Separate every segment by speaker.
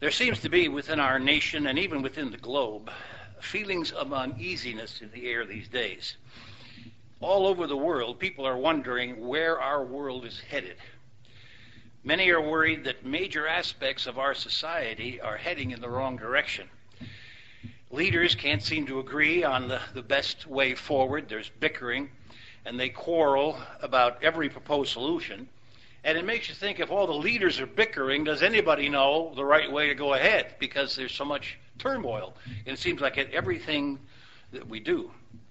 Speaker 1: There seems to be within our nation and even within the globe feelings of uneasiness in the air these days. All over the world, people are wondering where our world is headed. Many are worried that major aspects of our society are heading in the wrong direction. Leaders can't seem to agree on the best way forward. There's bickering, and they quarrel about every proposed solution. And it makes you think, if all the leaders are bickering, does anybody know the right way to go ahead? Because there's so much turmoil. And it seems like at everything that we do.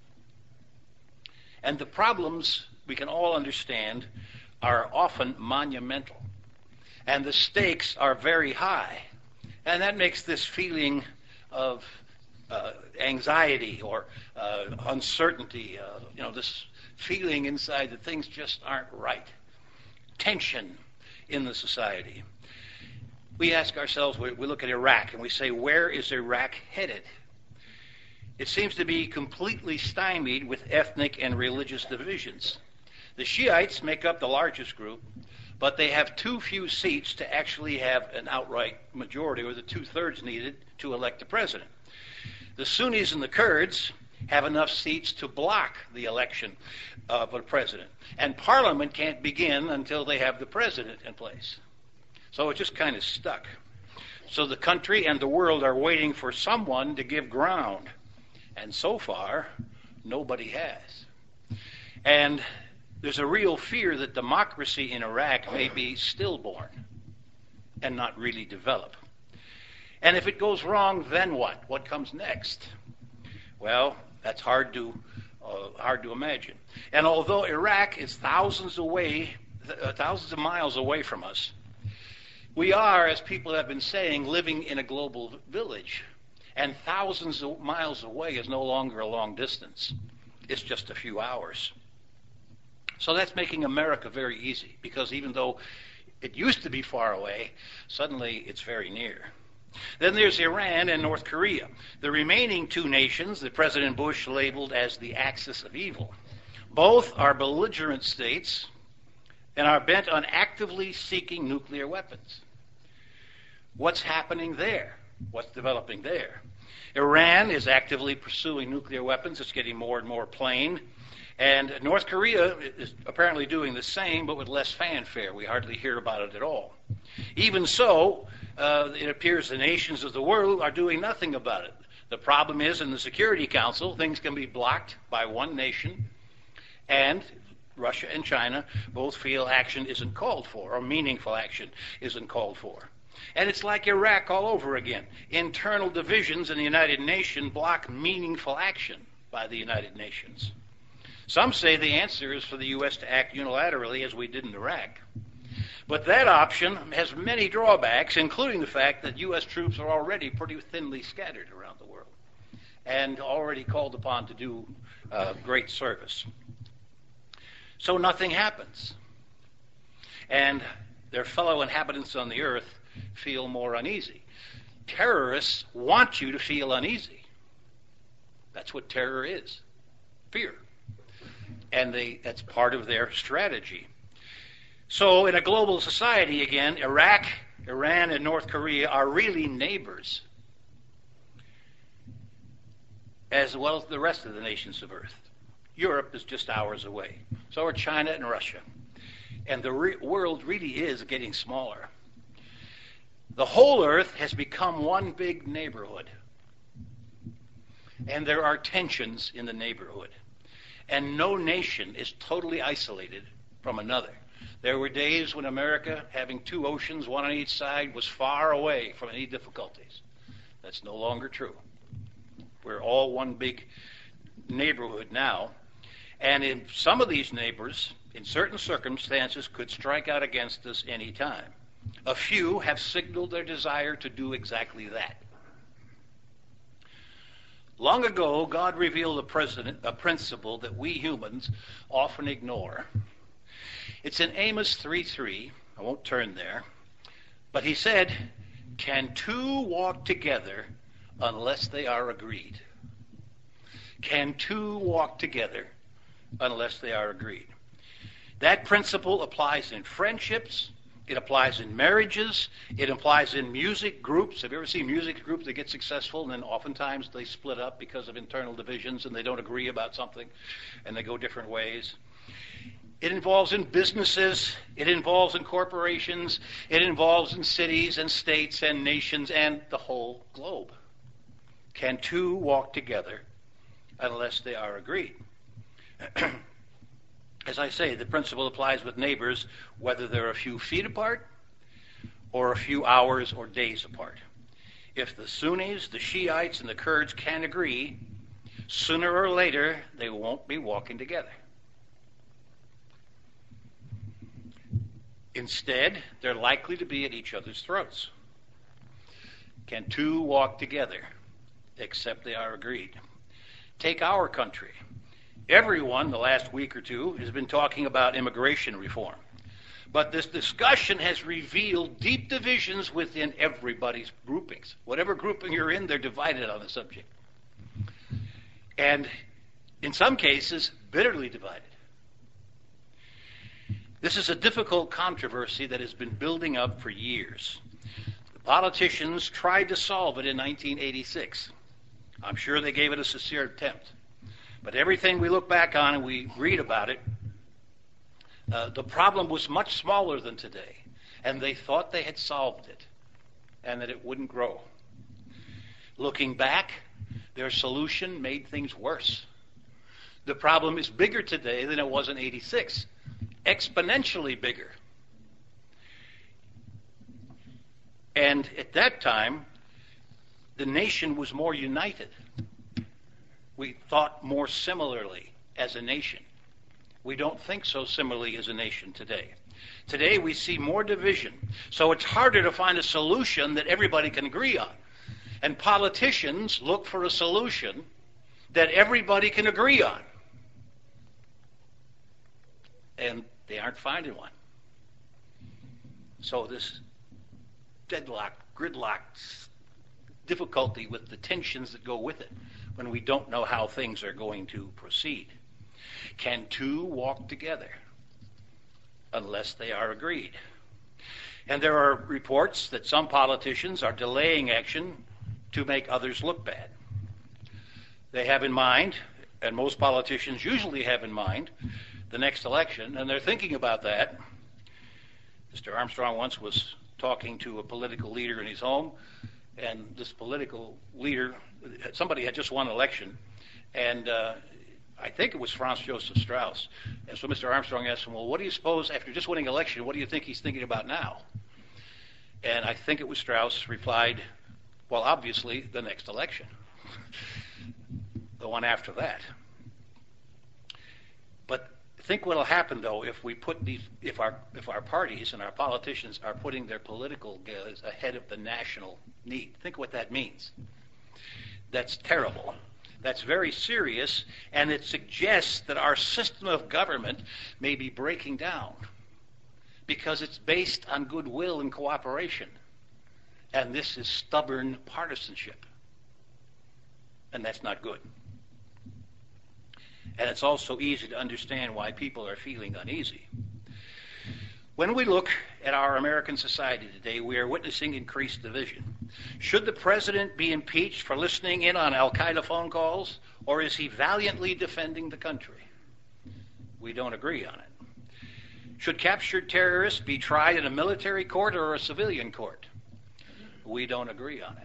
Speaker 1: And the problems, we can all understand, are often monumental. And the stakes are very high. And that makes this feeling of anxiety or uncertainty, this feeling inside that things just aren't right. Tension in the society. We ask ourselves, we look at Iraq and we say, where is Iraq headed? It seems to be completely stymied with ethnic and religious divisions. The Shiites make up the largest group, but they have too few seats to actually have an outright majority, or the 2/3 needed to elect the president. The Sunnis and the Kurds have enough seats to block the election of a president. And Parliament can't begin until they have the president in place. So it's just kind of stuck. So the country and the world are waiting for someone to give ground. And so far, nobody has. And there's a real fear that democracy in Iraq may be stillborn and not really develop. And if it goes wrong, then what? What comes next? Well, that's hard to imagine. And although Iraq is thousands of miles away from us, we are, as people have been saying, living in a global village. And thousands of miles away is no longer a long distance. It's just a few hours. So that's making America very easy, because even though it used to be far away, suddenly it's very near. Then there's Iran and North Korea, the remaining two nations that President Bush labeled as the axis of evil. Both are belligerent states and are bent on actively seeking nuclear weapons. What's happening there? What's developing there? Iran is actively pursuing nuclear weapons. It's getting more and more plain. And North Korea is apparently doing the same, but with less fanfare. We hardly hear about it at all. Even so, it appears the nations of the world are doing nothing about it. The problem is, in the Security Council, things can be blocked by one nation, and Russia and China both feel action isn't called for, or meaningful action isn't called for. And it's like Iraq all over again. Internal divisions in the United Nations block meaningful action by the United Nations. Some say the answer is for the U.S. to act unilaterally as we did in Iraq. But that option has many drawbacks, including the fact that U.S. troops are already pretty thinly scattered around the world and already called upon to do great service. So nothing happens. And their fellow inhabitants on the earth feel more uneasy. Terrorists want you to feel uneasy. That's what terror is. Fear. And that's part of their strategy. So in a global society again, Iraq, Iran, and North Korea are really neighbors, as well as the rest of the nations of Earth. Europe is just hours away. So are China and Russia. And the world really is getting smaller. The whole Earth has become one big neighborhood. And there are tensions in the neighborhood. And no nation is totally isolated from another. There were days when America, having two oceans, one on each side, was far away from any difficulties. That's no longer true. We're all one big neighborhood now. And in some of these neighbors, in certain circumstances, could strike out against us any time. A few have signaled their desire to do exactly that. Long ago, God revealed a principle that we humans often ignore. It's in Amos 3:3. I won't turn there. But he said, "Can two walk together unless they are agreed?" Can two walk together unless they are agreed? That principle applies in friendships, It applies in marriages. It applies in music groups. Have you ever seen music groups that get successful and then oftentimes they split up because of internal divisions and they don't agree about something and they go different ways? It involves in businesses. It involves in corporations. It involves in cities and states and nations and the whole globe. Can two walk together unless they are agreed? As I say, the principle applies with neighbors whether they're a few feet apart or a few hours or days apart. If the Sunnis, the Shiites, and the Kurds can agree, sooner or later they won't be walking together. Instead, they're likely to be at each other's throats. Can two walk together except they are agreed? Take our country. Everyone, the last week or two, has been talking about immigration reform. But this discussion has revealed deep divisions within everybody's groupings. Whatever grouping you're in, they're divided on the subject. And in some cases, bitterly divided. This is a difficult controversy that has been building up for years. The politicians tried to solve it in 1986. I'm sure they gave it a sincere attempt. But everything we look back on and we read about it, the problem was much smaller than today. And they thought they had solved it and that it wouldn't grow. Looking back, their solution made things worse. The problem is bigger today than it was in 86, exponentially bigger. And at that time, the nation was more united. We thought more similarly as a nation. We don't think so similarly as a nation today. Today we see more division. So it's harder to find a solution that everybody can agree on. And politicians look for a solution that everybody can agree on. And they aren't finding one. So this deadlock, gridlock, difficulty with the tensions that go with it when we don't know how things are going to proceed. Can two walk together unless they are agreed? And there are reports that some politicians are delaying action to make others look bad. They have in mind, and most politicians usually have in mind, the next election, and they're thinking about that. Mr. Armstrong once was talking to a political leader in his home, and this political leader, somebody had just won an election, and I think it was Franz Joseph Strauss. And so Mr. Armstrong asked him, well, what do you suppose, after just winning an election, what do you think he's thinking about now? And I think it was Strauss replied, well, obviously, the next election. The one after that. But think what will happen, though, if we put these, if our parties and our politicians are putting their political goals ahead of the national need. Think what that means. That's terrible. That's very serious, and it suggests that our system of government may be breaking down because it's based on goodwill and cooperation. And this is stubborn partisanship. And that's not good. And it's also easy to understand why people are feeling uneasy. When we look at our American society today, we are witnessing increased division. Should the president be impeached for listening in on Al-Qaeda phone calls, or is he valiantly defending the country? We don't agree on it. Should captured terrorists be tried in a military court or a civilian court? We don't agree on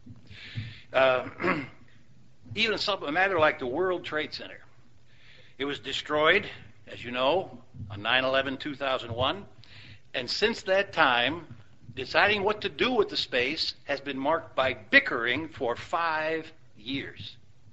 Speaker 1: it. Even a matter like the World Trade Center. It was destroyed, as you know, on 9/11/2001. And since that time, deciding what to do with the space has been marked by bickering for 5 years.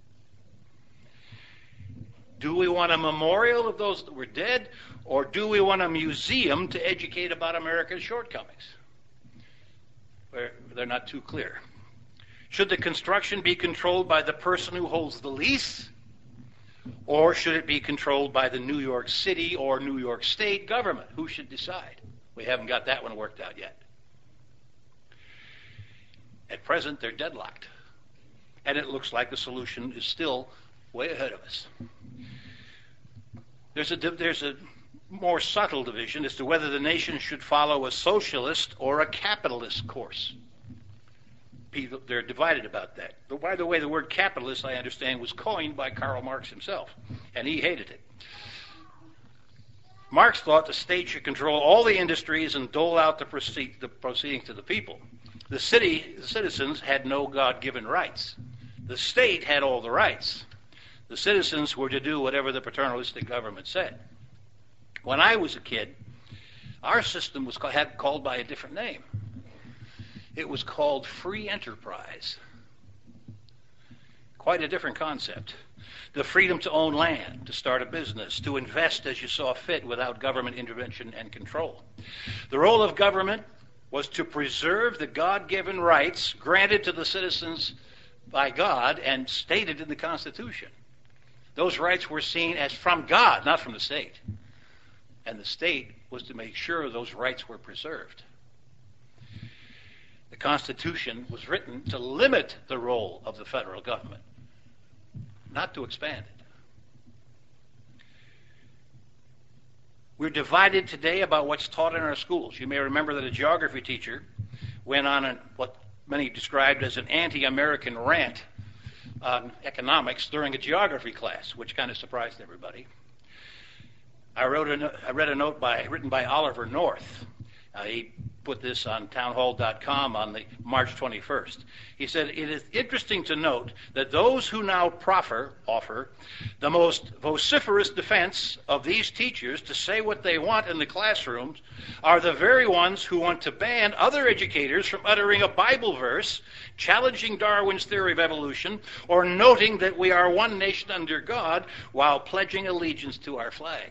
Speaker 1: Do we want a memorial of those that were dead, or do we want a museum to educate about America's shortcomings? They're not too clear. Should the construction be controlled by the person who holds the lease, or should it be controlled by the New York City or New York State government? Who should decide? We haven't got that one worked out yet. At present, they're deadlocked. And it looks like the solution is still way ahead of us. There's a more subtle division as to whether the nation should follow a socialist or a capitalist course. They're divided about that. But by the way, the word capitalist, I understand, was coined by Karl Marx himself, and he hated it. Marx thought the state should control all the industries and dole out the proceedings to the people. The citizens had no God-given rights. The state had all the rights. The citizens were to do whatever the paternalistic government said. When I was a kid, our system was called by a different name. It was called free enterprise. Quite a different concept. The freedom to own land, to start a business, to invest as you saw fit without government intervention and control. The role of government was to preserve the God-given rights granted to the citizens by God and stated in the Constitution. Those rights were seen as from God, not from the state. And the state was to make sure those rights were preserved. The Constitution was written to limit the role of the federal government, not to expand it. We're divided today about what's taught in our schools. You may remember that a geography teacher went on what many described as an anti-American rant on economics during a geography class, which kind of surprised everybody. I read a note written by Oliver North. He put this on townhall.com on the March 21st. He said, "It is interesting to note that those who now offer the most vociferous defense of these teachers to say what they want in the classrooms are the very ones who want to ban other educators from uttering a Bible verse, challenging Darwin's theory of evolution, or noting that we are one nation under God while pledging allegiance to our flag."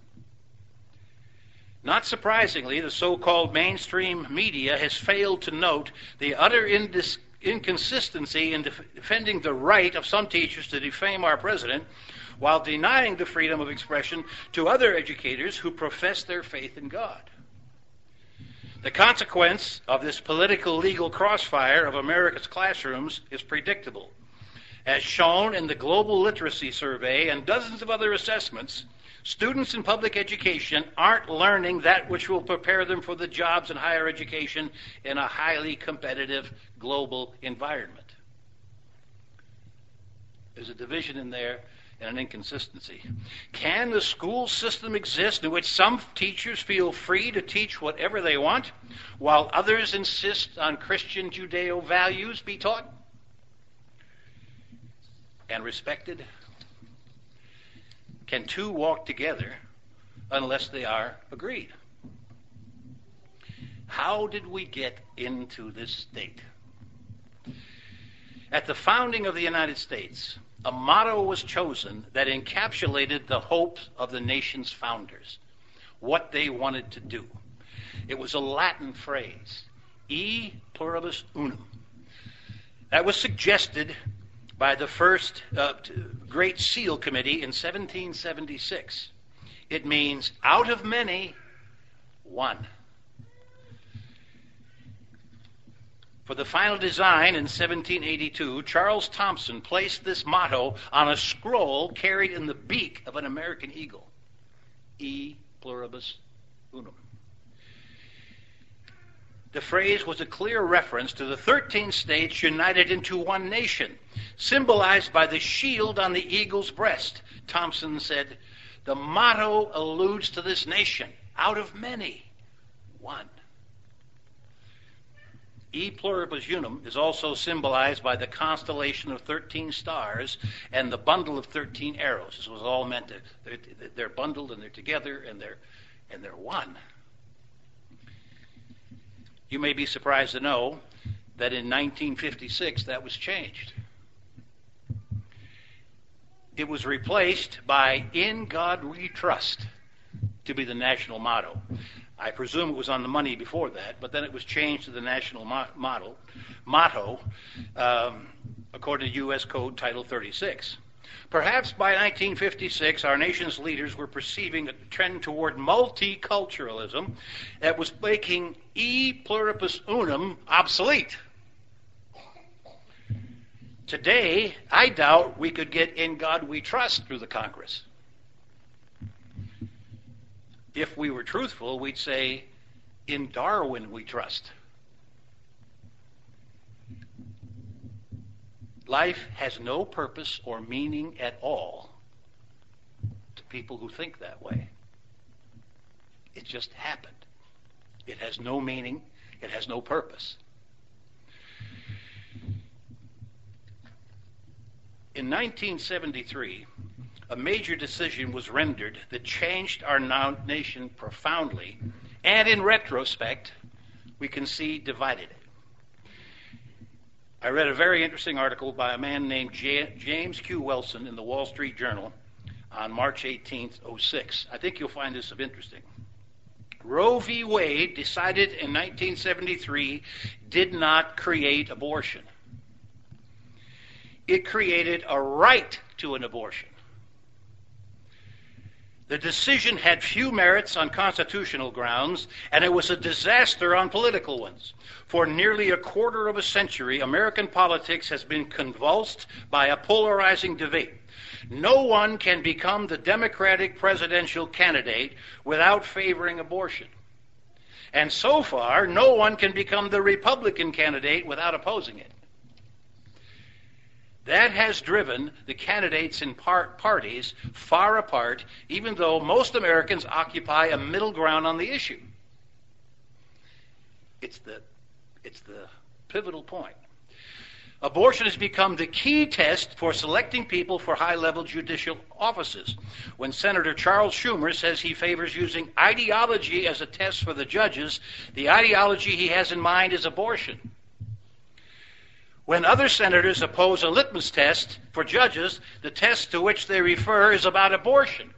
Speaker 1: Not surprisingly, the so-called mainstream media has failed to note the utter inconsistency in defending the right of some teachers to defame our president while denying the freedom of expression to other educators who profess their faith in God. The consequence of this political legal crossfire of America's classrooms is predictable. As shown in the Global Literacy Survey and dozens of other assessments, students in public education aren't learning that which will prepare them for the jobs in higher education in a highly competitive global environment. There's a division in there and an inconsistency. Can the school system exist in which some teachers feel free to teach whatever they want, while others insist on Christian Judeo values be taught and respected? Can two walk together unless they are agreed? How did we get into this state? At the founding of the United States, a motto was chosen that encapsulated the hopes of the nation's founders, what they wanted to do. It was a Latin phrase, E pluribus unum. That was suggested by the first Great Seal Committee in 1776. It means out of many, one. For the final design in 1782, Charles Thomson placed this motto on a scroll carried in the beak of an American eagle. E pluribus unum. The phrase was a clear reference to the 13 states united into one nation, symbolized by the shield on the eagle's breast. Thomson said, "The motto alludes to this nation, out of many, one." E pluribus unum is also symbolized by the constellation of 13 stars and the bundle of 13 arrows. This was all meant to, they're bundled and they're together and they're one. You may be surprised to know that in 1956 that was changed. It was replaced by "In God We Trust" to be the national motto. I presume it was on the money before that, but then it was changed to the national motto according to U.S. Code Title 36. Perhaps by 1956, our nation's leaders were perceiving a trend toward multiculturalism that was making E pluribus unum obsolete. Today, I doubt we could get "In God We Trust" through the Congress. if we were truthful, we'd say, in Darwin we trust. Life has no purpose or meaning at all to people who think that way. It just happened. It has no meaning. It has no purpose. In 1973, a major decision was rendered that changed our nation profoundly, and in retrospect, we can see divided it. I read a very interesting article by a man named James Q. Wilson in the Wall Street Journal on March 18th, 06. I think you'll find this interesting. Roe v. Wade, decided in 1973, did not create abortion. It created a right to an abortion. The decision had few merits on constitutional grounds, and it was a disaster on political ones. For nearly a quarter of a century, American politics has been convulsed by a polarizing debate. No one can become the Democratic presidential candidate without favoring abortion. And so far, no one can become the Republican candidate without opposing it. That has driven the candidates in parties far apart, even though most Americans occupy a middle ground on the issue. It's the pivotal point. Abortion has become the key test for selecting people for high-level judicial offices. When Senator Charles Schumer says he favors using ideology as a test for the judges, the ideology he has in mind is abortion. When other senators oppose a litmus test for judges, the test to which they refer is about abortion.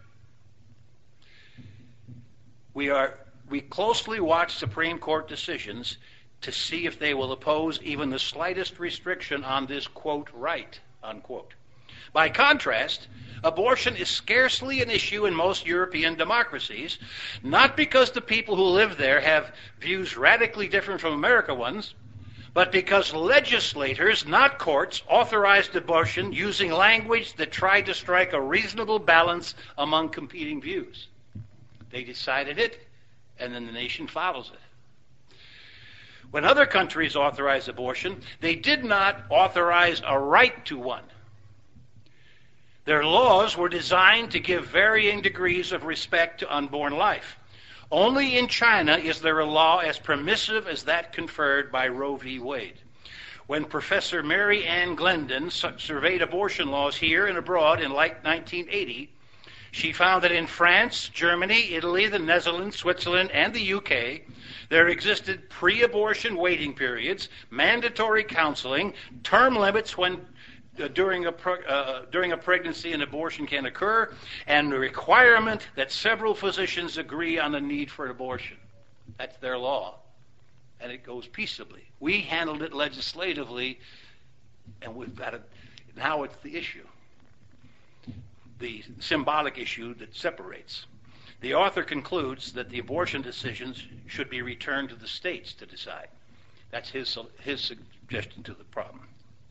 Speaker 1: We closely watch Supreme Court decisions to see if they will oppose even the slightest restriction on this, quote, right, unquote. By contrast, abortion is scarcely an issue in most European democracies, not because the people who live there have views radically different from American ones, but because legislators, not courts, authorized abortion using language that tried to strike a reasonable balance among competing views. They decided it, and then the nation follows it. When other countries authorized abortion, they did not authorize a right to one. Their laws were designed to give varying degrees of respect to unborn life. Only in China is there a law as permissive as that conferred by Roe v. Wade. When Professor Mary Ann Glendon surveyed abortion laws here and abroad in late 1980, she found that in France, Germany, Italy, the Netherlands, Switzerland, and the UK, there existed pre-abortion waiting periods, mandatory counseling, term limits when during a pregnancy an abortion can occur, and the requirement that several physicians agree on the need for an abortion. That's their law, and it goes peaceably. We handled it legislatively, and we've got it. Now it's the issue, the symbolic issue that separates. The author concludes that the abortion decisions should be returned to the states to decide. That's his suggestion to the problem.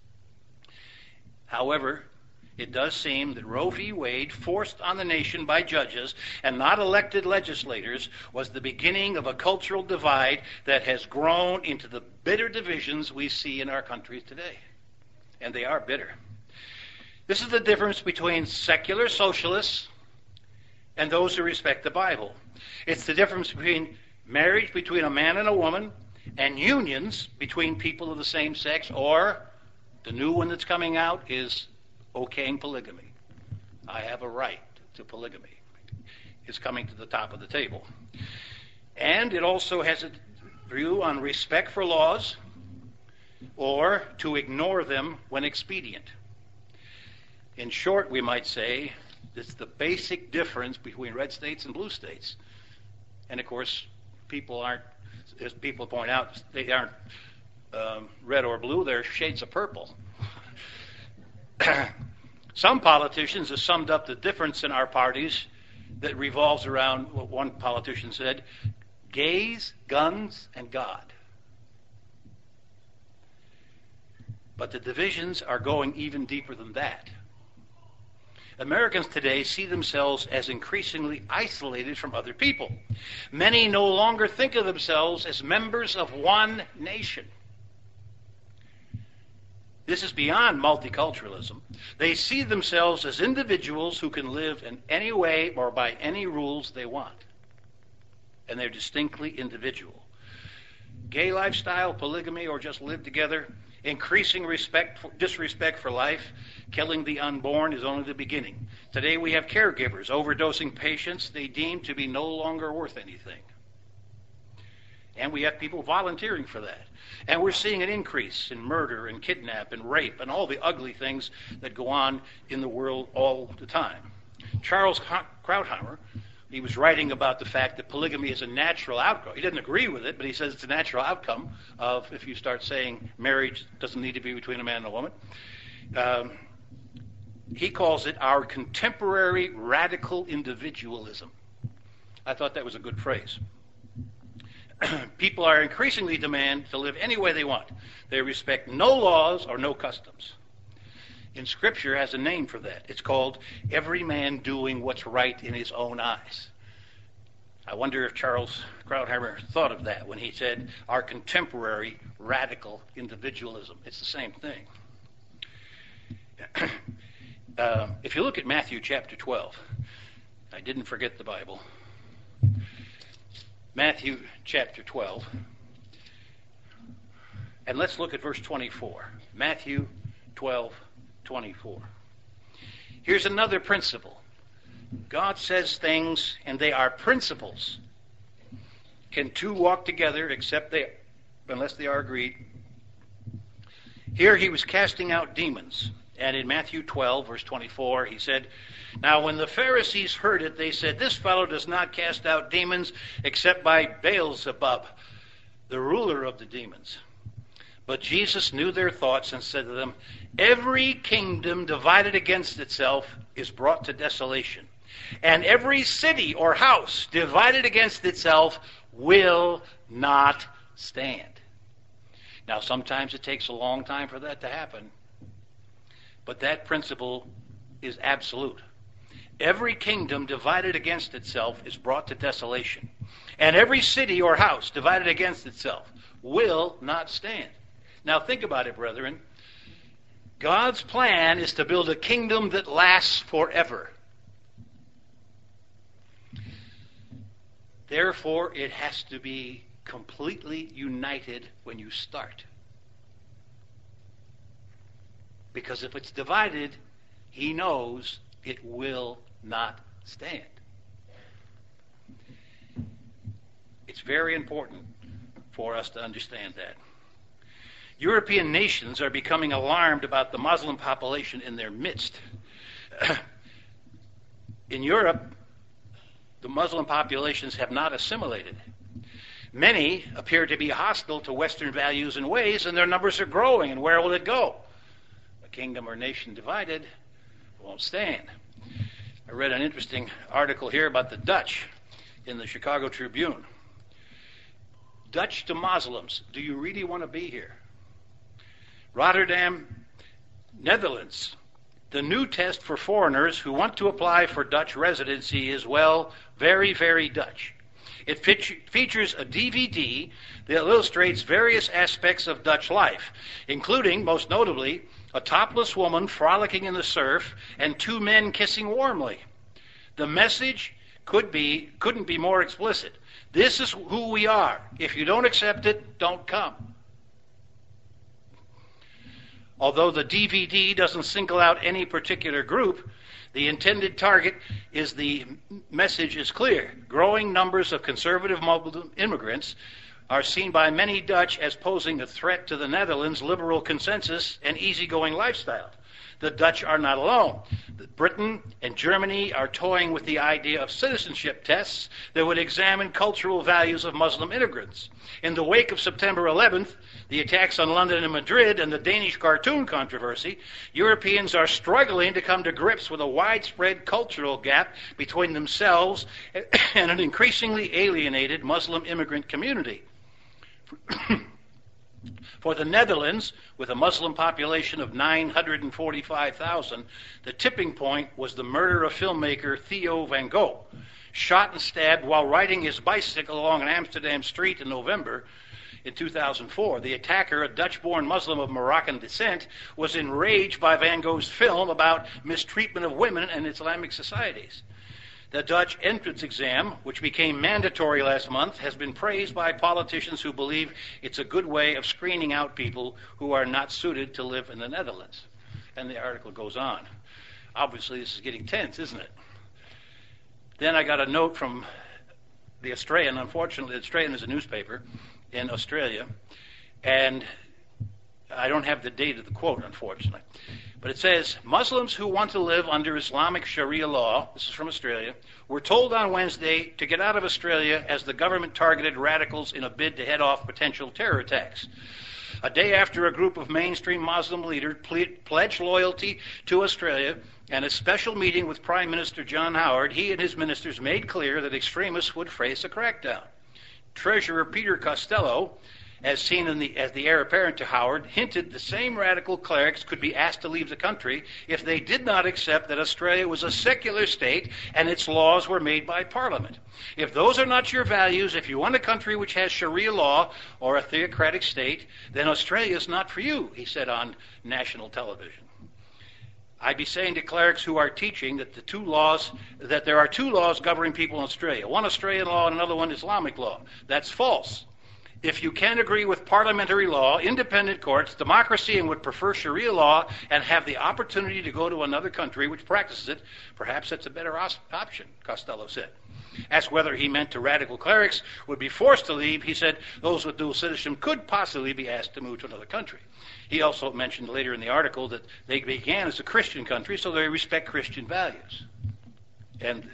Speaker 1: However, it does seem that Roe v. Wade, forced on the nation by judges and not elected legislators, was the beginning of a cultural divide that has grown into the bitter divisions we see in our country today. And they are bitter. This is the difference between secular socialists and those who respect the Bible. It's the difference between marriage between a man and a woman and unions between people of the same sex, or the new one that's coming out is okaying polygamy. I have a right to polygamy. It's coming to the top of the table. And it also has a view on respect for laws or to ignore them when expedient. In short, we might say, it's the basic difference between red states and blue states. And of course, people aren't, as people point out, they aren't red or blue, they're shades of purple. Some politicians have summed up the difference in our parties that revolves around what one politician said: gays, guns, and God. But the divisions are going even deeper than that. Americans today see themselves as increasingly isolated from other people. Many no longer think of themselves as members of one nation. This is beyond multiculturalism. They see themselves as individuals who can live in any way or by any rules they want. And they're distinctly individual. Gay lifestyle, polygamy, or just live together, increasing disrespect for life, killing the unborn is only the beginning. Today we have caregivers overdosing patients they deem to be no longer worth anything. And we have people volunteering for that. And we're seeing an increase in murder and kidnap and rape and all the ugly things that go on in the world all the time. Charles Krauthammer, he was writing about the fact that polygamy is a natural outcome. He didn't agree with it, but he says it's a natural outcome of if you start saying marriage doesn't need to be between a man and a woman. He calls it our contemporary radical individualism. I thought that was a good phrase. People are increasingly demanded to live any way they want. They respect no laws or no customs. In Scripture has a name for that. It's called every man doing what's right in his own eyes. I wonder if Charles Krauthammer thought of that when he said our contemporary radical individualism. It's the same thing. If you look at Matthew chapter 12, I didn't forget the Bible. Matthew chapter 12. And let's look at verse 24. Matthew 12:24. Here's another principle. God says things, and they are principles. Can two walk together unless they are agreed? Here he was casting out demons. And in Matthew 12, verse 24, he said, "Now when the Pharisees heard it, they said, 'This fellow does not cast out demons except by Beelzebub, the ruler of the demons.' But Jesus knew their thoughts and said to them, 'Every kingdom divided against itself is brought to desolation, and every city or house divided against itself will not stand.'" Now sometimes it takes a long time for that to happen. But that principle is absolute. Every kingdom divided against itself is brought to desolation. And every city or house divided against itself will not stand. Now think about it, brethren. God's plan is to build a kingdom that lasts forever. Therefore, it has to be completely united when you start. Because if it's divided, he knows it will not stand. It's very important for us to understand that. European nations are becoming alarmed about the Muslim population in their midst. In Europe, the Muslim populations have not assimilated. Many appear to be hostile to Western values and ways, and their numbers are growing, and where will it go? A kingdom or nation divided won't stand. I read an interesting article here about the Dutch in the Chicago Tribune. Dutch to Muslims, do you really want to be here? Rotterdam, Netherlands. The new test for foreigners who want to apply for Dutch residency is, well, very, very Dutch. It features a DVD that illustrates various aspects of Dutch life, including, most notably, a topless woman frolicking in the surf and two men kissing warmly. The message couldn't be more explicit. This is who we are. If you don't accept it, don't come. Although the DVD doesn't single out any particular group, the intended target is the message is clear. Growing numbers of conservative Muslim immigrants are seen by many Dutch as posing a threat to the Netherlands' liberal consensus and easygoing lifestyle. The Dutch are not alone. Britain and Germany are toying with the idea of citizenship tests that would examine cultural values of Muslim immigrants. In the wake of September 11th, the attacks on London and Madrid, and the Danish cartoon controversy, Europeans are struggling to come to grips with a widespread cultural gap between themselves and an increasingly alienated Muslim immigrant community. For the Netherlands, with a Muslim population of 945,000, the tipping point was the murder of filmmaker Theo van Gogh, shot and stabbed while riding his bicycle along an Amsterdam street in November in 2004. The attacker, a Dutch-born Muslim of Moroccan descent, was enraged by Van Gogh's film about mistreatment of women in Islamic societies. The Dutch entrance exam, which became mandatory last month, has been praised by politicians who believe it's a good way of screening out people who are not suited to live in the Netherlands. And the article goes on. Obviously, this is getting tense, isn't it? Then I got a note from the Australian. Unfortunately, the Australian is a newspaper in Australia, and I don't have the date of the quote, unfortunately. But it says, Muslims who want to live under Islamic Sharia law, this is from Australia, were told on Wednesday to get out of Australia as the government targeted radicals in a bid to head off potential terror attacks. A day after a group of mainstream Muslim leaders pledged loyalty to Australia and a special meeting with Prime Minister John Howard, he and his ministers made clear that extremists would face a crackdown. Treasurer Peter Costello, as seen as the heir apparent to Howard, hinted the same radical clerics could be asked to leave the country if they did not accept that Australia was a secular state and its laws were made by Parliament. If those are not your values, if you want a country which has Sharia law or a theocratic state, then Australia is not for you, he said on national television. I'd be saying to clerics who are teaching that there are two laws governing people in Australia, one Australian law and another one Islamic law. That's false. If you can't agree with parliamentary law, independent courts, democracy, and would prefer Sharia law and have the opportunity to go to another country which practices it, perhaps that's a better option, Costello said. Asked whether he meant to radical clerics would be forced to leave, he said those with dual citizenship could possibly be asked to move to another country. He also mentioned later in the article that they began as a Christian country, so they respect Christian values. And,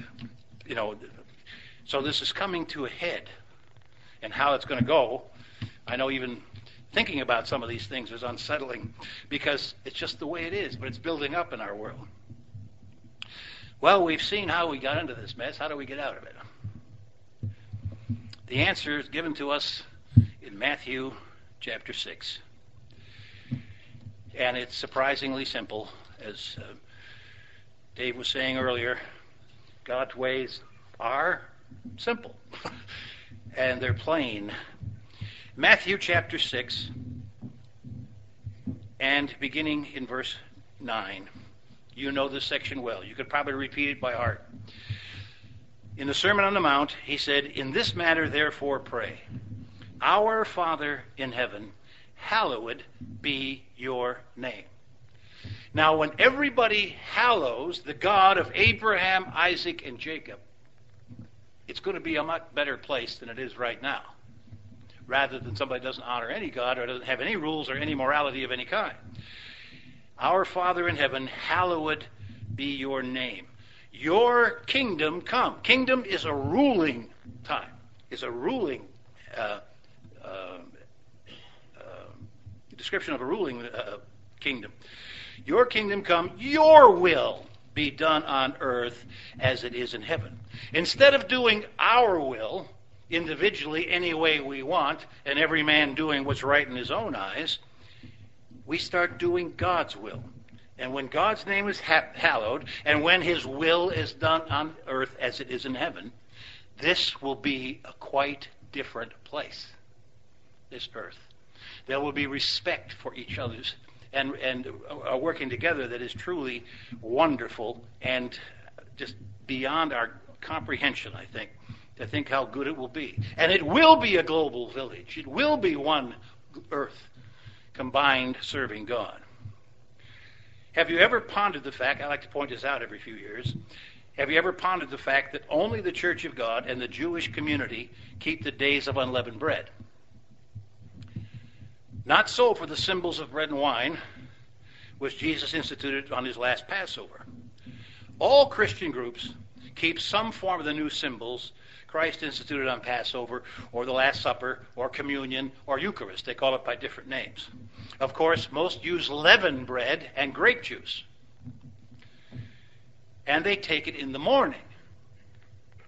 Speaker 1: so this is coming to a head. And how it's going to go, I know even thinking about some of these things is unsettling because it's just the way it is, but it's building up in our world. Well, we've seen how we got into this mess. How do we get out of it? The answer is given to us in Matthew chapter 6. And it's surprisingly simple. As Dave was saying earlier, God's ways are simple. And they're plain. Matthew chapter 6, and beginning in verse 9. You know this section well. You could probably repeat it by heart. In the Sermon on the Mount, he said, In this matter, therefore, pray. Our Father in heaven, hallowed be your name. Now, when everybody hallows the God of Abraham, Isaac, and Jacob, it's going to be a much better place than it is right now, rather than somebody doesn't honor any God or doesn't have any rules or any morality of any kind. Our Father in heaven, hallowed be your name. Your kingdom come. Kingdom is a ruling time, is a ruling description of a ruling kingdom. Your kingdom come, your will be done on earth as it is in heaven. Instead of doing our will individually any way we want, and every man doing what's right in his own eyes, we start doing God's will. And when God's name is hallowed, and when his will is done on earth as it is in heaven, this will be a quite different place, this earth. There will be respect for each other's and a working together that is truly wonderful and just beyond our comprehension, I think, to think how good it will be. And it will be a global village. It will be one earth combined serving God. Have you ever pondered the fact, I like to point this out every few years, have you ever pondered the fact that only the Church of God and the Jewish community keep the days of unleavened bread? Not so for the symbols of bread and wine, which Jesus instituted on his last Passover. All Christian groups keep some form of the new symbols Christ instituted on Passover, or the Last Supper, or communion, or Eucharist. They call it by different names. Of course, most use leavened bread and grape juice. And they take it in the morning,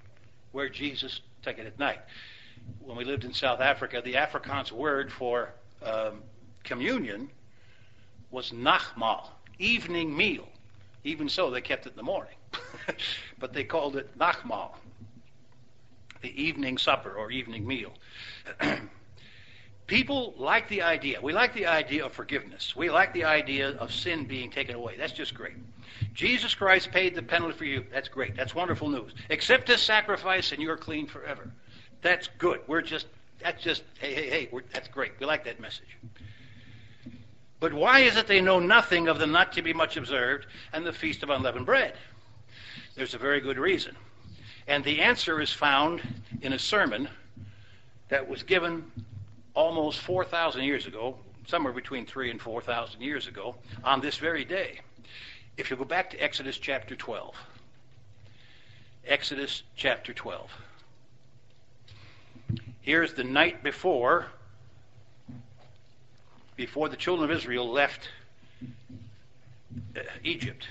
Speaker 1: where Jesus took it at night. When we lived in South Africa, the Afrikaans word for communion was nachmal, evening meal. Even so, they kept it in the morning. But they called it nachmal, the evening supper or evening meal. People like the idea. We like the idea of forgiveness. We like the idea of sin being taken away. That's just great. Jesus Christ paid the penalty for you. That's great. That's wonderful news. Accept his sacrifice and you're clean forever. That's good. Hey, that's great. We like that message. But why is it they know nothing of the not to be much observed and the Feast of Unleavened Bread? There's a very good reason. And the answer is found in a sermon that was given almost 4,000 years ago, somewhere between 3,000 and 4,000 years ago, on this very day. If you go back to Exodus chapter 12. Exodus chapter 12. Here's the night before the children of Israel left Egypt.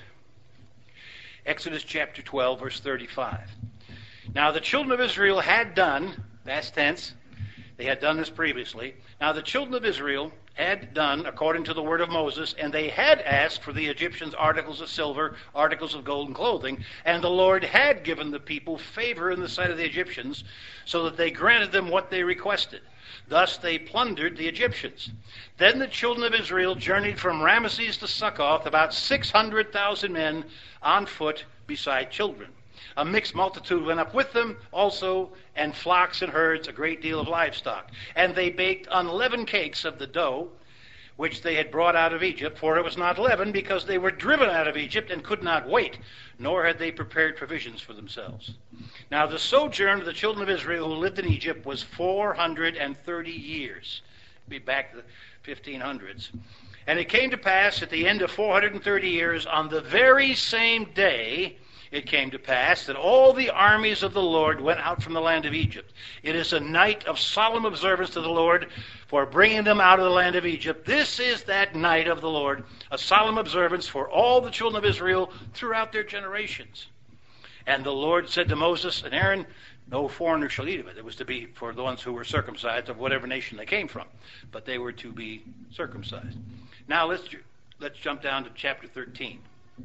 Speaker 1: Exodus chapter 12, verse 35. Now the children of Israel had done, past tense, they had done this previously. Now the children of Israel had done according to the word of Moses, and they had asked for the Egyptians articles of silver, articles of gold and clothing, and the Lord had given the people favor in the sight of the Egyptians, so that they granted them what they requested. Thus they plundered the Egyptians. Then the children of Israel journeyed from Ramesses to Succoth, about 600,000 men on foot beside children. A mixed multitude went up with them also, and flocks and herds, a great deal of livestock. And they baked unleavened cakes of the dough which they had brought out of Egypt, for it was not leavened, because they were driven out of Egypt and could not wait, nor had they prepared provisions for themselves. Now the sojourn of the children of Israel who lived in Egypt was 430 years. Be back to the 1500s. And it came to pass at the end of 430 years, on the very same day, it came to pass that all the armies of the Lord went out from the land of Egypt. It is a night of solemn observance to the Lord for bringing them out of the land of Egypt. This is that night of the Lord, a solemn observance for all the children of Israel throughout their generations. And the Lord said to Moses and Aaron, no foreigner shall eat of it. It was to be for the ones who were circumcised of whatever nation they came from. But they were to be circumcised. Now let's jump down to chapter 13.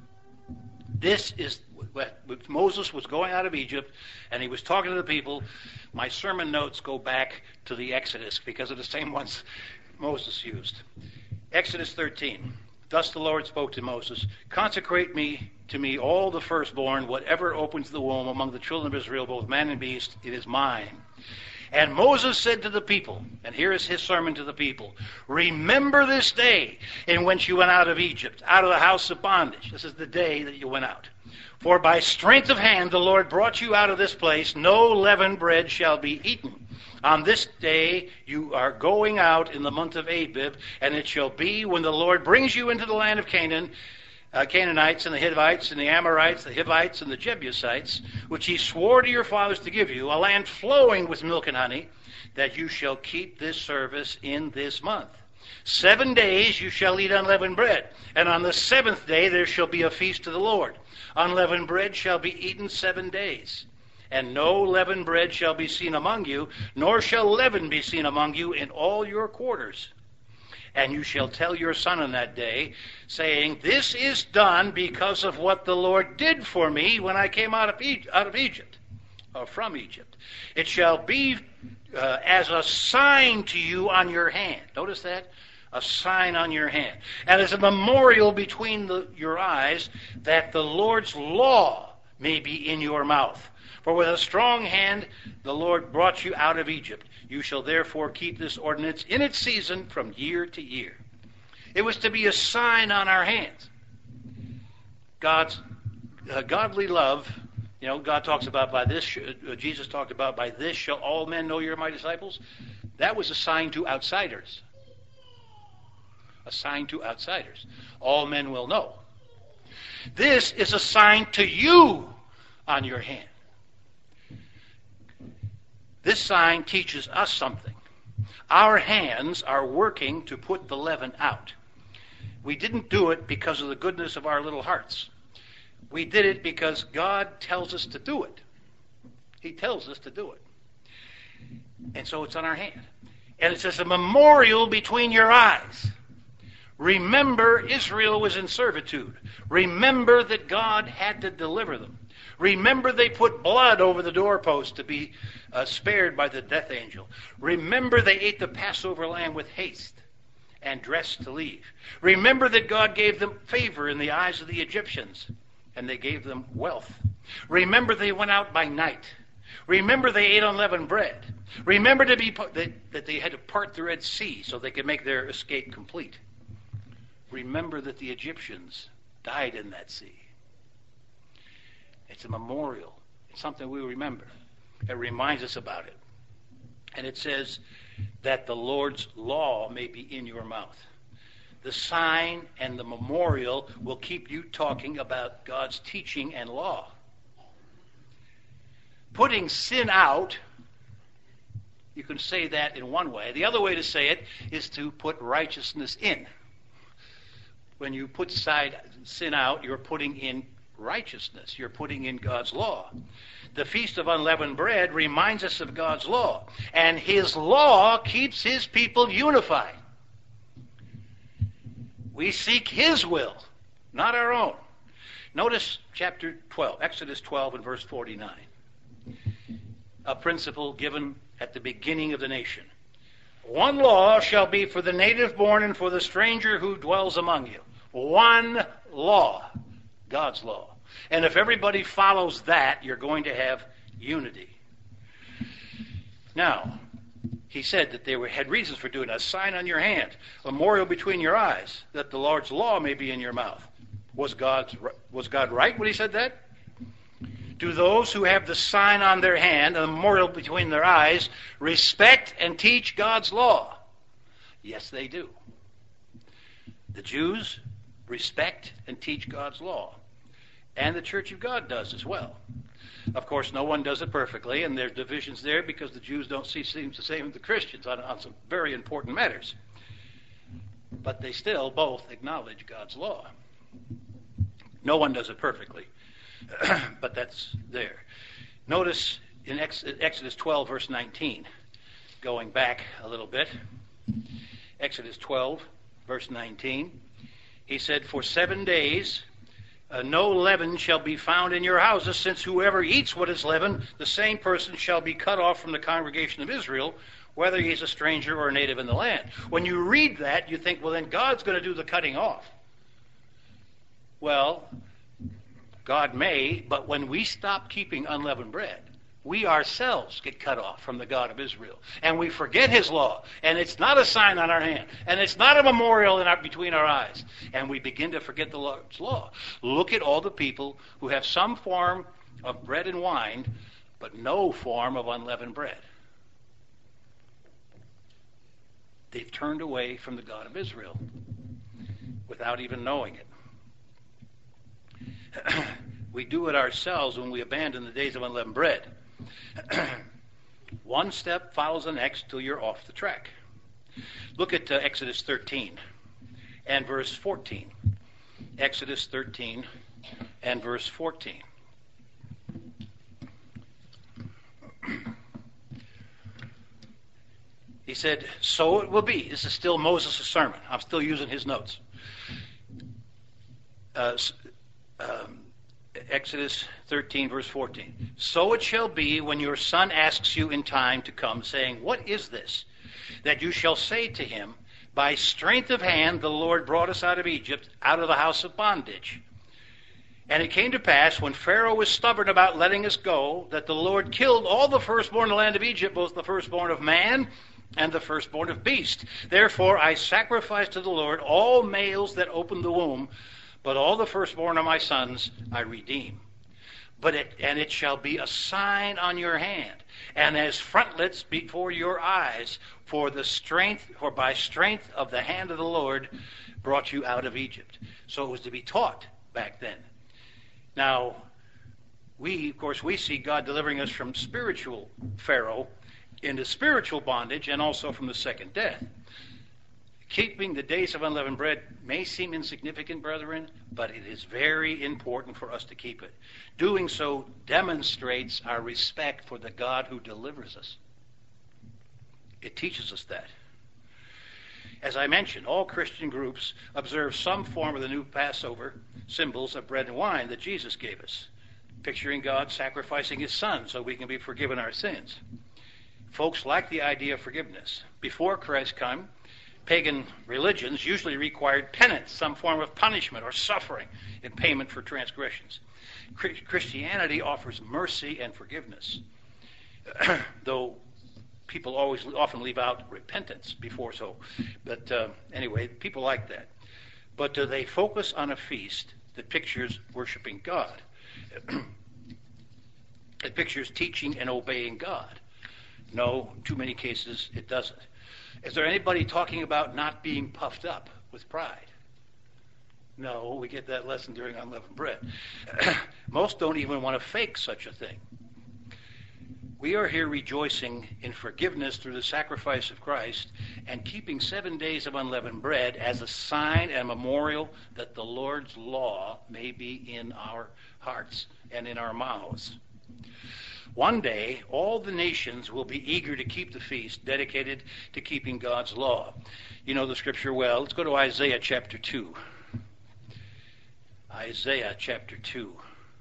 Speaker 1: This is Moses was going out of Egypt, and he was talking to the people. My sermon notes go back to the Exodus because of the same ones Moses used. Exodus 13. Thus the Lord spoke to Moses, consecrate to me all the firstborn, whatever opens the womb among the children of Israel, both man and beast, it is mine. And Moses said to the people, and here is his sermon to the people, remember this day in which you went out of Egypt, out of the house of bondage. This is the day that you went out. For by strength of hand the Lord brought you out of this place. No leavened bread shall be eaten. On this day you are going out in the month of Abib, and it shall be when the Lord brings you into the land of Canaan, Canaanites and the Hittites and the Amorites, the Hivites and the Jebusites, which he swore to your fathers to give you, a land flowing with milk and honey, that you shall keep this service in this month. 7 days you shall eat unleavened bread, and on the seventh day there shall be a feast to the Lord. Unleavened bread shall be eaten 7 days, and no leavened bread shall be seen among you, nor shall leaven be seen among you in all your quarters. And you shall tell your son on that day, saying, this is done because of what the Lord did for me when I came out of Egypt, or from Egypt. It shall be as a sign to you on your hand. Notice that? A sign on your hand. And as a memorial between your eyes, that the Lord's law may be in your mouth. For with a strong hand the Lord brought you out of Egypt. You shall therefore keep this ordinance in its season from year to year. It was to be a sign on our hands. God's godly love, God talks about by this, Jesus talked about by this shall all men know you're my disciples. That was a sign to outsiders. A sign to outsiders. All men will know. This is a sign to you on your hand. This sign teaches us something. Our hands are working to put the leaven out. We didn't do it because of the goodness of our little hearts. We did it because God tells us to do it. He tells us to do it. And so it's on our hand. And it says a memorial between your eyes. Remember, Israel was in servitude. Remember that God had to deliver them. Remember, they put blood over the doorpost to be spared by the death angel. Remember, they ate the Passover lamb with haste and dressed to leave. Remember that God gave them favor in the eyes of the Egyptians, and they gave them wealth. Remember, they went out by night. Remember, they ate unleavened bread. Remember that they had to part the Red Sea so they could make their escape complete. Remember that the Egyptians died in that sea. It's a memorial. It's something we remember. It reminds us about it. And it says that the Lord's law may be in your mouth. The sign and the memorial will keep you talking about God's teaching and law. Putting sin out, you can say that in one way. The other way to say it is to put righteousness in. When you put sin out, you're putting in righteousness. You're putting in God's law. The Feast of Unleavened Bread reminds us of God's law. And His law keeps His people unified. We seek His will, not our own. Notice chapter 12, Exodus 12 and verse 49. A principle given at the beginning of the nation. One law shall be for the native born and for the stranger who dwells among you. One law, God's law. And if everybody follows that, you're going to have unity. Now, he said that they had reasons for doing a sign on your hand, a memorial between your eyes, that the Lord's law may be in your mouth. Was God right when he said that? Do those who have the sign on their hand, a memorial between their eyes, respect and teach God's law? Yes, they do. The Jews respect and teach God's law. And the Church of God does as well. Of course, no one does it perfectly, and there's divisions there because the Jews don't see things the same as the Christians on some very important matters. But they still both acknowledge God's law. No one does it perfectly, but that's there. Notice in Exodus 12, verse 19, going back a little bit, Exodus 12, verse 19, he said, for 7 days no leaven shall be found in your houses, since whoever eats what is leavened, the same person shall be cut off from the congregation of Israel, whether he is a stranger or a native in the land. When you read that, you think, well, then God's going to do the cutting off. Well, God may, but when we stop keeping unleavened bread, we ourselves get cut off from the God of Israel. And we forget His law. And it's not a sign on our hand. And it's not a memorial between our eyes. And we begin to forget the Lord's law. Look at all the people who have some form of bread and wine, but no form of unleavened bread. They've turned away from the God of Israel without even knowing it. We do it ourselves when we abandon the days of unleavened bread. One step follows the next till you're off the track. Look at Exodus 13 and verse 14. Exodus 13 and verse 14. He said, so it will be. This is still Moses' sermon. I'm still using his notes. Exodus 13, verse 14. So it shall be when your son asks you in time to come, saying, what is this? That you shall say to him, by strength of hand the Lord brought us out of Egypt, out of the house of bondage. And it came to pass, when Pharaoh was stubborn about letting us go, that the Lord killed all the firstborn in the land of Egypt, both the firstborn of man and the firstborn of beast. Therefore I sacrificed to the Lord all males that opened the womb, but all the firstborn of my sons I redeem. It shall be a sign on your hand, and as frontlets before your eyes, for by strength of the hand of the Lord brought you out of Egypt. So it was to be taught back then. Now, we see God delivering us from spiritual Pharaoh into spiritual bondage, and also from the second death. Keeping the days of unleavened bread may seem insignificant, brethren, but it is very important for us to keep it. Doing so demonstrates our respect for the God who delivers us. It teaches us that. As I mentioned, all Christian groups observe some form of the new Passover symbols of bread and wine that Jesus gave us, picturing God sacrificing his son so we can be forgiven our sins. Folks like the idea of forgiveness. Before Christ came, pagan religions usually required penance, some form of punishment or suffering in payment for transgressions. Christianity offers mercy and forgiveness, though people often leave out repentance before so. But anyway, people like that. But they focus on a feast that pictures worshiping God. It pictures teaching and obeying God. No, too many cases it doesn't. Is there anybody talking about not being puffed up with pride? No, we get that lesson during unleavened bread. Most don't even want to fake such a thing. We are here rejoicing in forgiveness through the sacrifice of Christ and keeping 7 days of unleavened bread as a sign and memorial that the Lord's law may be in our hearts and in our mouths. One day, all the nations will be eager to keep the feast dedicated to keeping God's law. You know the scripture well. Let's go to Isaiah chapter 2. Isaiah chapter 2.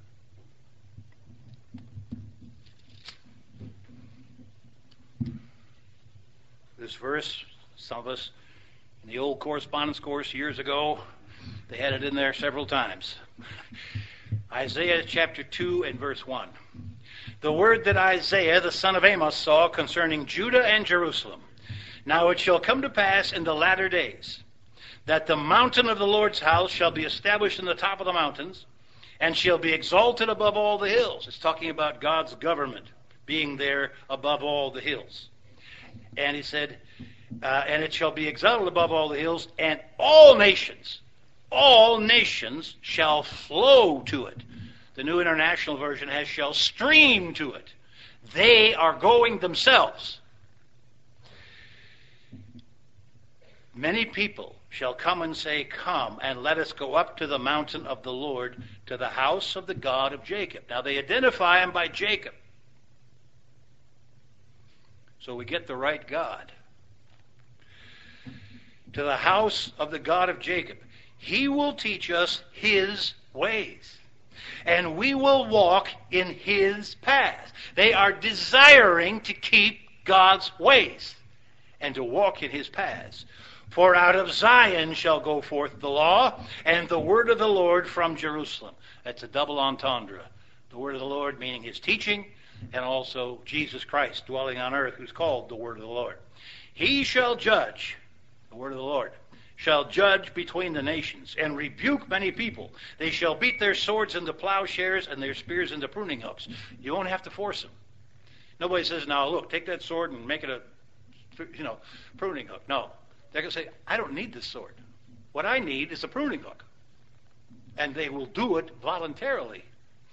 Speaker 1: This verse, some of us in the old correspondence course years ago, they had it in there several times. Isaiah chapter 2 and verse 1. The word that Isaiah, the son of Amos, saw concerning Judah and Jerusalem. Now it shall come to pass in the latter days that the mountain of the Lord's house shall be established in the top of the mountains and shall be exalted above all the hills. It's talking about God's government being there above all the hills. And he said, and it shall be exalted above all the hills, and all nations shall flow to it. The New International Version has shall stream to it. They are going themselves. Many people shall come and say, come and let us go up to the mountain of the Lord, to the house of the God of Jacob. Now they identify him by Jacob. So we get the right God. To the house of the God of Jacob. He will teach us his ways, and we will walk in his paths. They are desiring to keep God's ways and to walk in his paths. For out of Zion shall go forth the law and the word of the Lord from Jerusalem. That's a double entendre. The word of the Lord meaning his teaching, and also Jesus Christ dwelling on earth, who's called the word of the Lord. He shall judge, the word of the Lord, shall judge between the nations and rebuke many people. They shall beat their swords into plowshares and their spears into pruning hooks. You won't have to force them. Nobody says, now look, take that sword and make it a pruning hook. No. They're going to say, I don't need this sword. What I need is a pruning hook. And they will do it voluntarily.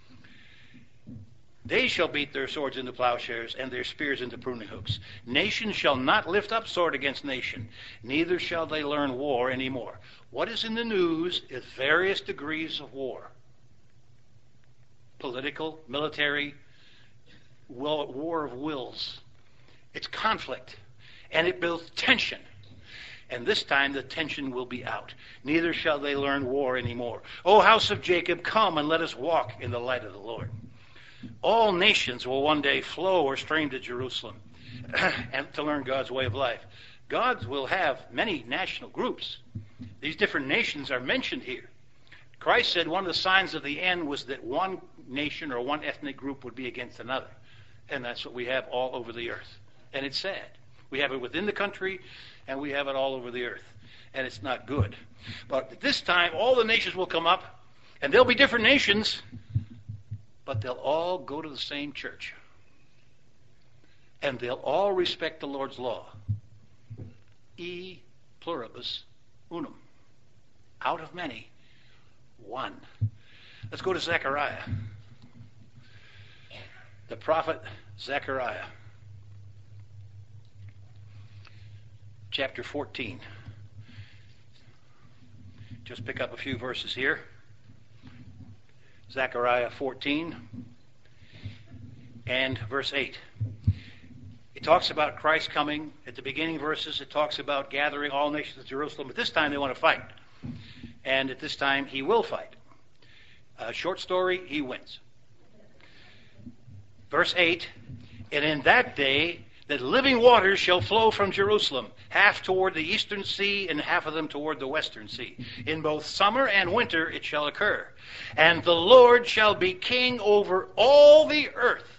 Speaker 1: They shall beat their swords into plowshares and their spears into pruning hooks. Nation shall not lift up sword against nation, neither shall they learn war anymore. What is in the news is various degrees of war. Political, military, war of wills. It's conflict, and it builds tension. And this time the tension will be out. Neither shall they learn war anymore. O house of Jacob, come and let us walk in the light of the Lord. All nations will one day flow or stream to Jerusalem and to learn God's way of life. God will have many national groups. These different nations are mentioned here. Christ said one of the signs of the end was that one nation or one ethnic group would be against another. And that's what we have all over the earth. And it's sad. We have it within the country, and we have it all over the earth. And it's not good. But at this time, all the nations will come up, and there'll be different nations, but they'll all go to the same church. And they'll all respect the Lord's law. E pluribus unum. Out of many, one. Let's go to Zechariah. The prophet Zechariah. Chapter 14. Just pick up a few verses here. Zechariah 14 and verse 8. It talks about Christ coming. At the beginning verses, it talks about gathering all nations at Jerusalem. But this time they want to fight. And at this time, he will fight. Short story, he wins. Verse 8, and in that day that living waters shall flow from Jerusalem, half toward the eastern sea and half of them toward the western sea. In both summer and winter it shall occur. And the Lord shall be king over all the earth.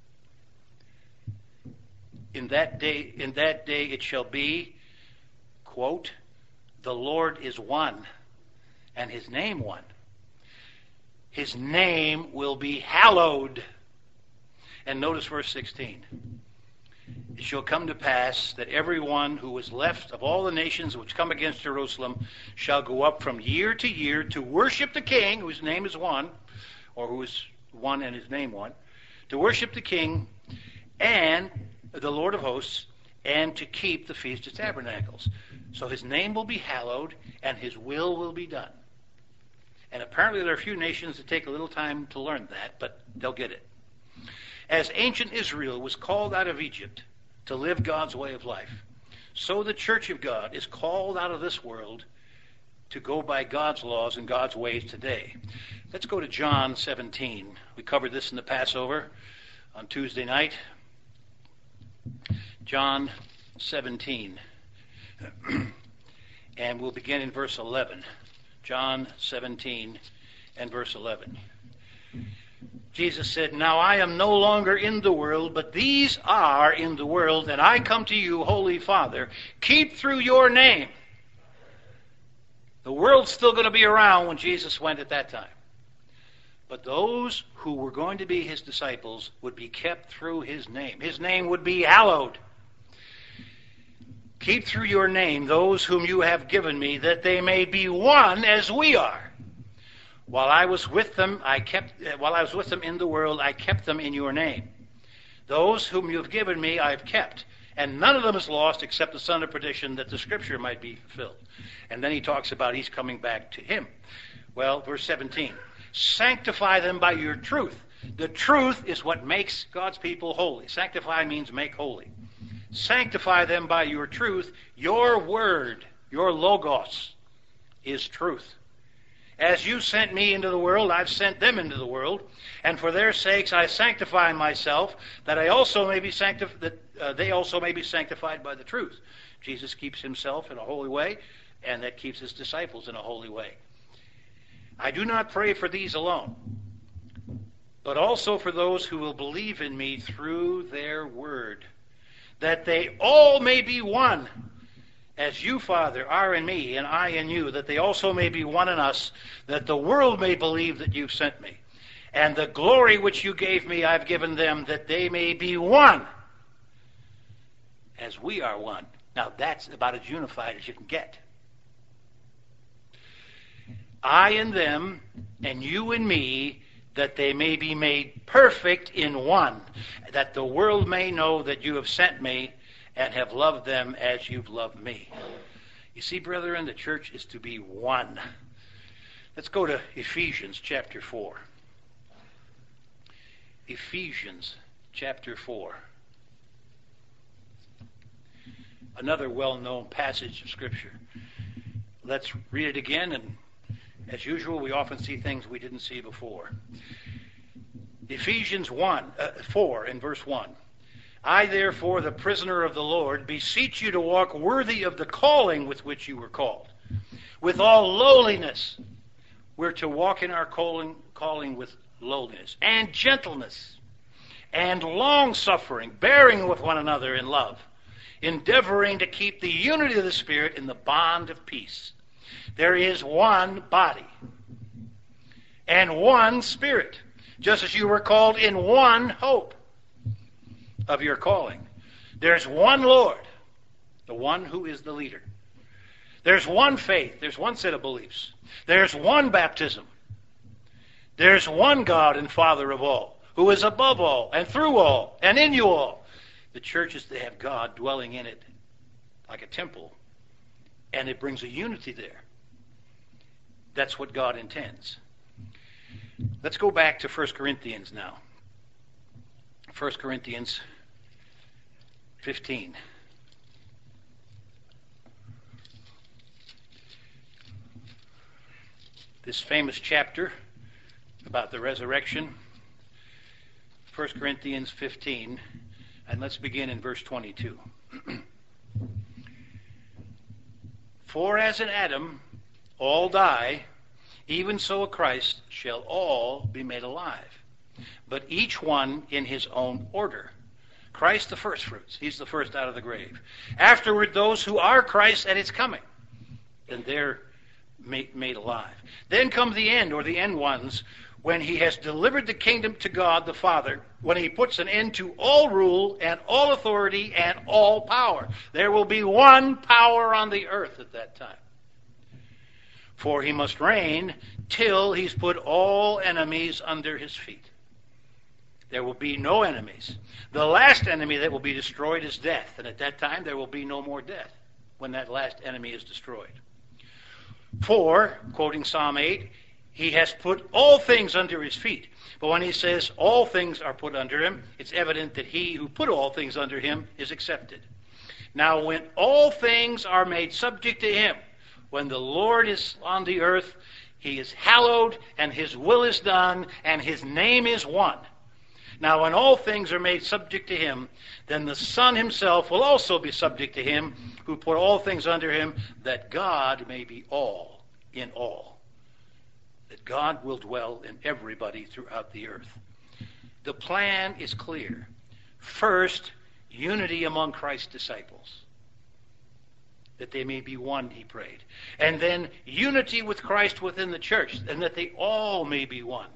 Speaker 1: In that day it shall be, quote, the Lord is one, and his name one. His name will be hallowed. And notice verse 16. It shall come to pass that everyone who is left of all the nations which come against Jerusalem shall go up from year to year to worship the King, whose name is one, or who is one and his name one, to worship the King and the Lord of hosts, and to keep the Feast of Tabernacles. So his name will be hallowed, and his will be done. And apparently there are a few nations that take a little time to learn that, but they'll get it. As ancient Israel was called out of Egypt to live God's way of life, so the church of God is called out of this world to go by God's laws and God's ways today. Let's go to John 17. We covered this in the Passover on Tuesday night. John 17. And we'll begin in verse 11. John 17 and verse 11. Jesus said, now I am no longer in the world, but these are in the world, and I come to you, Holy Father. Keep through your name. The world's still going to be around when Jesus went at that time. But those who were going to be his disciples would be kept through his name. His name would be hallowed. Keep through your name those whom you have given me, that they may be one as we are. While I was with them in the world, I kept them in your name. Those whom you have given me, I have kept, and none of them is lost except the son of perdition, that the scripture might be fulfilled. And then he talks about he's coming back to him. Well, verse 17. Sanctify them by your truth. The truth is what makes God's people holy. Sanctify means make holy. Sanctify them by your truth. Your word, your logos, is truth. As you sent me into the world, I've sent them into the world, and for their sakes I sanctify myself, that they also may be sanctified by the truth. Jesus keeps himself in a holy way, and that keeps his disciples in a holy way. I do not pray for these alone, but also for those who will believe in me through their word, that they all may be one, as you, Father, are in me, and I in you, that they also may be one in us, that the world may believe that you've sent me. And the glory which you gave me I've given them, that they may be one, as we are one. Now that's about as unified as you can get. I in them, and you in me, that they may be made perfect in one, that the world may know that you have sent me, and have loved them as you've loved me. You see, brethren, the church is to be one. Let's go to Ephesians chapter 4. Ephesians chapter 4. Another well-known passage of Scripture. Let's read it again, and as usual, we often see things we didn't see before. Ephesians 4 in verse 1. I, therefore, the prisoner of the Lord, beseech you to walk worthy of the calling with which you were called, with all lowliness. We're to walk in our calling with lowliness and gentleness and long-suffering, bearing with one another in love, endeavoring to keep the unity of the Spirit in the bond of peace. There is one body and one Spirit, just as you were called in one hope of your calling. There's one Lord, the one who is the leader. There's one faith. There's one set of beliefs. There's one baptism. There's one God and Father of all, who is above all and through all and in you all. The church is to have God dwelling in it like a temple, and it brings a unity there. That's what God intends. Let's go back to 1 Corinthians now. 1 Corinthians 15. This famous chapter about the resurrection, 1 Corinthians 15, and let's begin in verse 22. For as in Adam all die, even so in Christ shall all be made alive, but each one in his own order. Christ the firstfruits. He's the first out of the grave. Afterward, those who are Christ at his coming, and they're made alive. Then come the end, or the end ones, when he has delivered the kingdom to God the Father, when he puts an end to all rule and all authority and all power. There will be one power on the earth at that time. For he must reign till he's put all enemies under his feet. There will be no enemies. The last enemy that will be destroyed is death. And at that time there will be no more death when that last enemy is destroyed. For, quoting Psalm 8, he has put all things under his feet. But when he says all things are put under him, it's evident that he who put all things under him is accepted. Now when all things are made subject to him, when the Lord is on the earth, he is hallowed and his will is done and his name is one. Now when all things are made subject to him, then the Son himself will also be subject to him who put all things under him, that God may be all in all. That God will dwell in everybody throughout the earth. The plan is clear. First, unity among Christ's disciples, that they may be one, he prayed. And then unity with Christ within the church, and that they all may be one.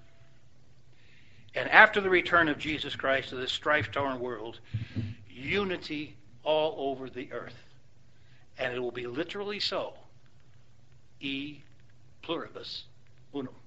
Speaker 1: And after the return of Jesus Christ to this strife-torn world, unity all over the earth. And it will be literally so. E pluribus unum.